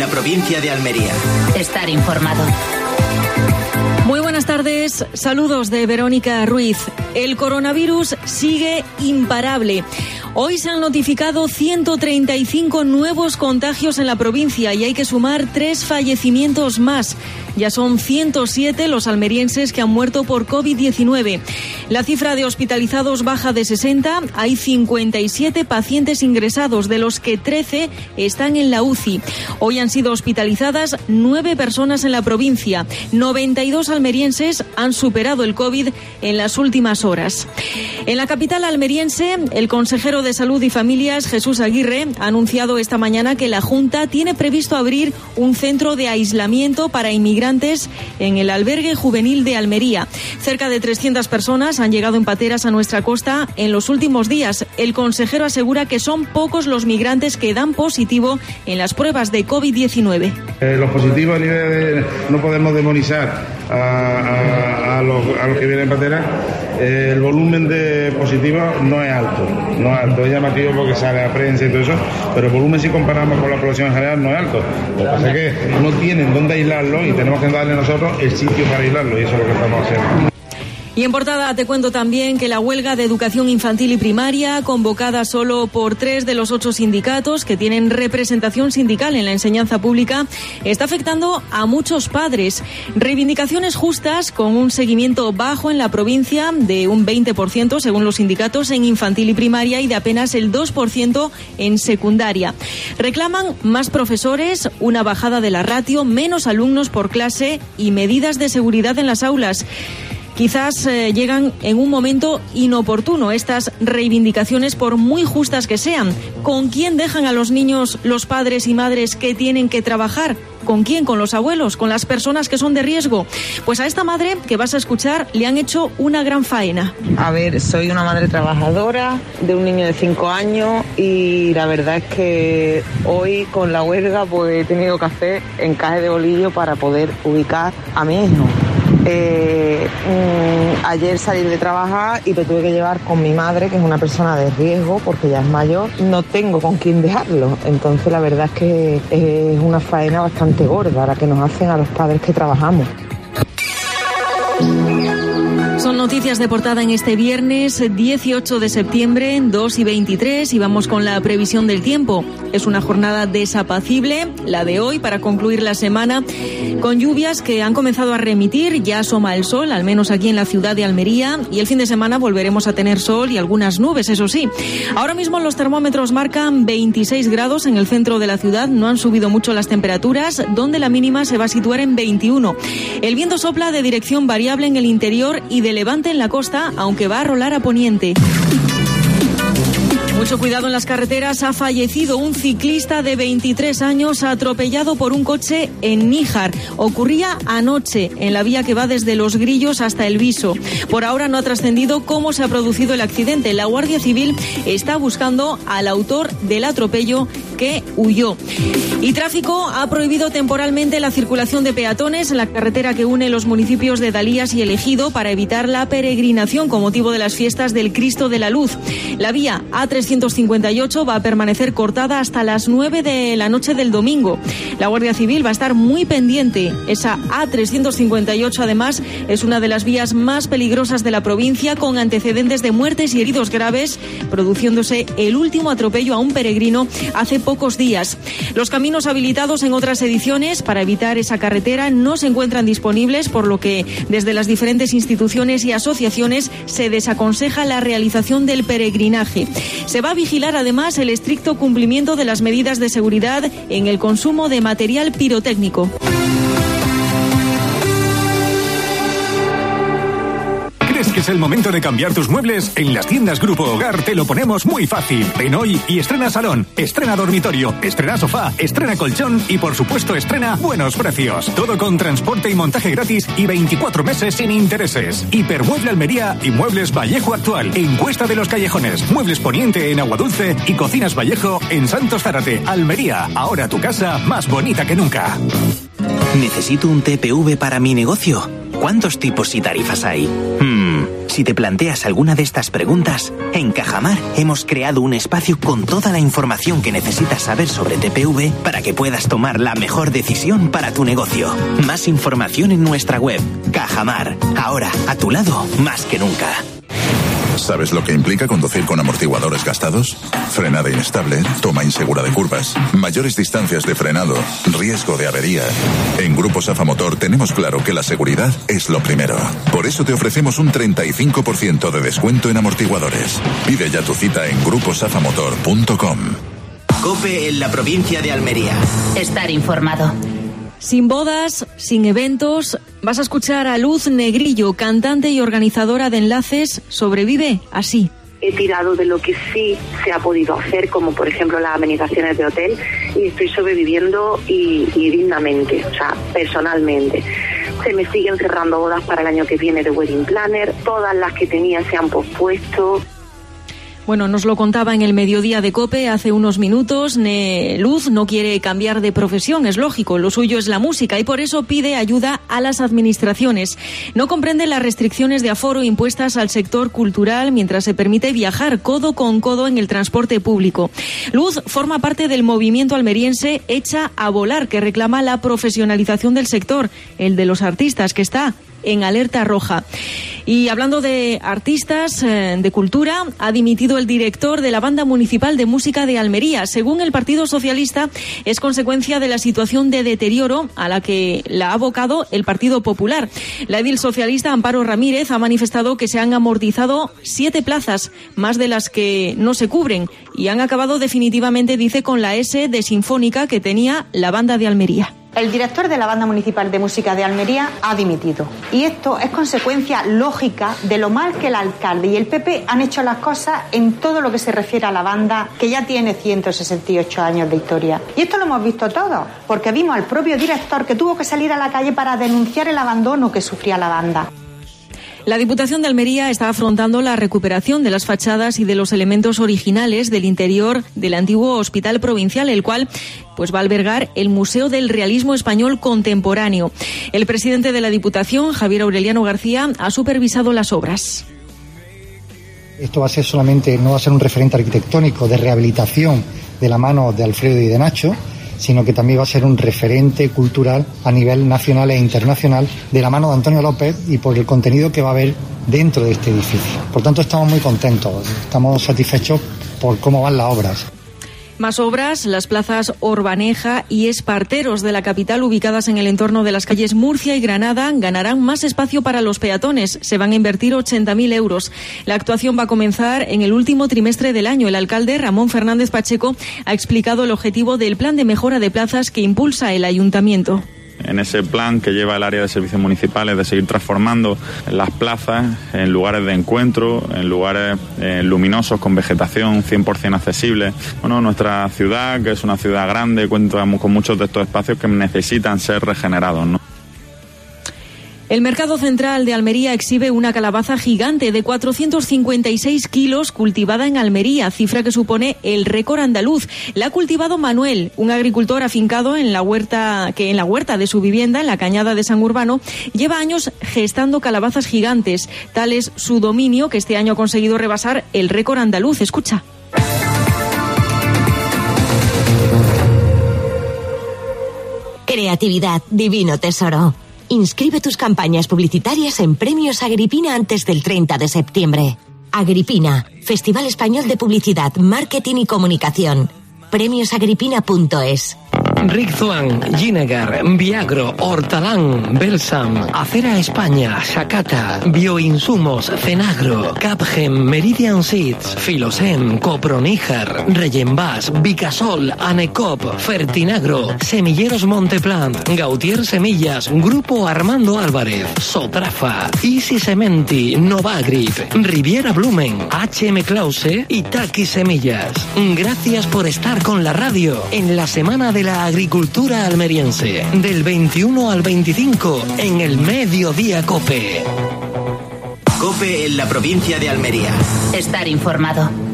la provincia de Almería. Estar informado. Muy buenas tardes, saludos de Verónica Ruiz. El coronavirus sigue imparable. Hoy se han notificado 135 nuevos contagios en la provincia y hay que sumar 3 fallecimientos más. Ya son 107 los almerienses que han muerto por COVID-19. La cifra de hospitalizados baja de 60. Hay 57 pacientes ingresados, de los que 13 están en la UCI. Hoy han sido hospitalizadas 9 personas en la provincia. 92 almerienses han superado el COVID en las últimas horas. En la capital almeriense, el consejero de Salud y Familias, Jesús Aguirre, ha anunciado esta mañana que la Junta tiene previsto abrir un centro de aislamiento para inmigrantes en el albergue juvenil de Almería. Cerca de 300 personas han llegado en pateras a nuestra costa en los últimos días. El consejero asegura que son pocos los migrantes que dan positivo en las pruebas de COVID-19. Los positivos a nivel de... No podemos demonizar a los que vienen en patera. El volumen de positivos no es alto. Es llamativo porque sale a prensa y todo eso, pero el volumen, si comparamos con la población en general, no es alto. Lo que pasa es que no tienen dónde aislarlo y tenemos que darle nosotros el sitio para aislarlo, y eso es lo que estamos haciendo. Y en portada te cuento también que la huelga de educación infantil y primaria, convocada solo por 3 de los 8 sindicatos que tienen representación sindical en la enseñanza pública, está afectando a muchos padres. Reivindicaciones justas con un seguimiento bajo en la provincia de un 20% según los sindicatos en infantil y primaria y de apenas el 2% en secundaria. Reclaman más profesores, una bajada de la ratio, menos alumnos por clase y medidas de seguridad en las aulas. Quizás llegan en un momento inoportuno estas reivindicaciones, por muy justas que sean. ¿Con quién dejan a los niños los padres y madres que tienen que trabajar? ¿Con quién? ¿Con los abuelos? ¿Con las personas que son de riesgo? Pues a esta madre que vas a escuchar le han hecho una gran faena. A ver, soy una madre trabajadora de un niño de 5 años y la verdad es que hoy con la huelga pues he tenido que hacer encaje de bolillo para poder ubicar a mi hijo. Ayer salí de trabajar y lo tuve que llevar con mi madre, que es una persona de riesgo porque ya es mayor. No tengo con quién dejarlo, entonces la verdad es que es una faena bastante gorda la que nos hacen a los padres que trabajamos. Son noticias de portada en este viernes 18 de septiembre, 2:23, y vamos con la previsión del tiempo. Es una jornada desapacible, la de hoy, para concluir la semana, con lluvias que han comenzado a remitir. Ya asoma el sol, al menos aquí en la ciudad de Almería, y el fin de semana volveremos a tener sol y algunas nubes, eso sí. Ahora mismo los termómetros marcan 26 grados en el centro de la ciudad, no han subido mucho las temperaturas, donde la mínima se va a situar en 21. El viento sopla de dirección variable en el interior y de levante en la costa, aunque va a rolar a poniente. Mucho cuidado en las carreteras. Ha fallecido un ciclista de 23 años atropellado por un coche en Níjar. Ocurría anoche en la vía que va desde Los Grillos hasta El Viso. Por ahora no ha trascendido cómo se ha producido el accidente. La Guardia Civil está buscando al autor del atropello, que huyó. Y Tráfico ha prohibido temporalmente la circulación de peatones en la carretera que une los municipios de Dalías y El Ejido para evitar la peregrinación con motivo de las fiestas del Cristo de la Luz. La vía A358 va a permanecer cortada hasta las 9 de la noche del domingo. La Guardia Civil va a estar muy pendiente. Esa A358, además, es una de las vías más peligrosas de la provincia, con antecedentes de muertes y heridos graves, produciéndose el último atropello a un peregrino hace pocos días. Los caminos habilitados en otras ediciones para evitar esa carretera no se encuentran disponibles, por lo que desde las diferentes instituciones y asociaciones se desaconseja la realización del peregrinaje. Se va a vigilar además el estricto cumplimiento de las medidas de seguridad en el consumo de material pirotécnico. ¿Crees que es el momento de cambiar tus muebles? En las tiendas Grupo Hogar te lo ponemos muy fácil. Ven hoy y estrena salón, estrena dormitorio, estrena sofá, estrena colchón y por supuesto estrena buenos precios. Todo con transporte y montaje gratis y 24 meses sin intereses. Hipermueble Almería y Muebles Vallejo Actual en Cuesta de los Callejones. Muebles Poniente en Aguadulce y Cocinas Vallejo en Santos Zárate, Almería. Ahora tu casa más bonita que nunca. ¿Necesito un TPV para mi negocio? ¿Cuántos tipos y tarifas hay? Si te planteas alguna de estas preguntas, en Cajamar hemos creado un espacio con toda la información que necesitas saber sobre TPV para que puedas tomar la mejor decisión para tu negocio. Más información en nuestra web. Cajamar, ahora a tu lado más que nunca. ¿Sabes lo que implica conducir con amortiguadores gastados? Frenada inestable, toma insegura de curvas, mayores distancias de frenado, riesgo de avería. En Grupo Safa Motor tenemos claro que la seguridad es lo primero. Por eso te ofrecemos un 35% de descuento en amortiguadores. Pide ya tu cita en gruposafamotor.com. COPE en la provincia de Almería. Estar informado. Sin bodas, sin eventos, vas a escuchar a Luz Negrillo, cantante y organizadora de Enlaces. Sobrevive así. He tirado de lo que sí se ha podido hacer, como por ejemplo las amenizaciones de hotel, y estoy sobreviviendo y dignamente, o sea, personalmente. Se me siguen cerrando bodas para el año que viene de Wedding Planner, todas las que tenía se han pospuesto. Bueno, nos lo contaba en el mediodía de COPE hace unos minutos. Luz no quiere cambiar de profesión, es lógico, lo suyo es la música y por eso pide ayuda a las administraciones. No comprende las restricciones de aforo impuestas al sector cultural mientras se permite viajar codo con codo en el transporte público. Luz forma parte del movimiento almeriense Echa a Volar, que reclama la profesionalización del sector, el de los artistas, que está en alerta roja. Y hablando de artistas, de cultura, ha dimitido el director de la Banda Municipal de Música de Almería. Según el Partido Socialista, es consecuencia de la situación de deterioro a la que la ha abocado el Partido Popular. La edil socialista Amparo Ramírez ha manifestado que se han amortizado 7 plazas, más de las que no se cubren, y han acabado definitivamente, dice, con la S de Sinfónica que tenía la Banda de Almería. El director de la Banda Municipal de Música de Almería ha dimitido. Y esto es consecuencia lógica de lo mal que el alcalde y el PP han hecho las cosas en todo lo que se refiere a la banda, que ya tiene 168 años de historia. Y esto lo hemos visto todos, porque vimos al propio director que tuvo que salir a la calle para denunciar el abandono que sufría la banda. La Diputación de Almería está afrontando la recuperación de las fachadas y de los elementos originales del interior del antiguo hospital provincial, el cual va a albergar el Museo del Realismo Español Contemporáneo. El presidente de la Diputación, Javier Aureliano García, ha supervisado las obras. Esto va a ser no va a ser un referente arquitectónico de rehabilitación de la mano de Alfredo y de Nacho, sino que también va a ser un referente cultural a nivel nacional e internacional de la mano de Antonio López y por el contenido que va a haber dentro de este edificio. Por tanto, estamos muy contentos, estamos satisfechos por cómo van las obras. Más obras, las plazas Orbaneja y Esparteros de la capital, ubicadas en el entorno de las calles Murcia y Granada, ganarán más espacio para los peatones. Se van a invertir 80.000 euros. La actuación va a comenzar en el último trimestre del año. El alcalde Ramón Fernández Pacheco ha explicado el objetivo del plan de mejora de plazas que impulsa el ayuntamiento. En ese plan que lleva el área de servicios municipales de seguir transformando las plazas en lugares de encuentro, en lugares luminosos con vegetación 100% accesible. Bueno, nuestra ciudad, que es una ciudad grande, cuenta con muchos de estos espacios que necesitan ser regenerados, ¿no? El Mercado Central de Almería exhibe una calabaza gigante de 456 kilos cultivada en Almería, cifra que supone el récord andaluz. La ha cultivado Manuel, un agricultor afincado en la huerta de su vivienda, en la Cañada de San Urbano, lleva años gestando calabazas gigantes. Tal es su dominio que este año ha conseguido rebasar el récord andaluz. Escucha. Creatividad, divino tesoro. Inscribe tus campañas publicitarias en Premios Agripina antes del 30 de septiembre. Agripina, Festival Español de Publicidad, Marketing y Comunicación. Premiosagripina.es. Rick Zuan, Ginegar, Viagro, Hortalán, Belsam, Acera España, Shakata, Bioinsumos, Cenagro, Capgem, Meridian Seeds, Filosen, Coproníger, Reyenbas, Vicasol, Anecop, Fertinagro, Semilleros Monteplant, Gautier Semillas, Grupo Armando Álvarez, Sotrafa, Easy Sementi, Novagrip, Riviera Blumen, HM Klause y Taki Semillas. Gracias por estar con la radio en la Semana de la Agricultura Almeriense, del 21 al 25 en el Mediodía COPE. COPE en la provincia de Almería. Estar informado.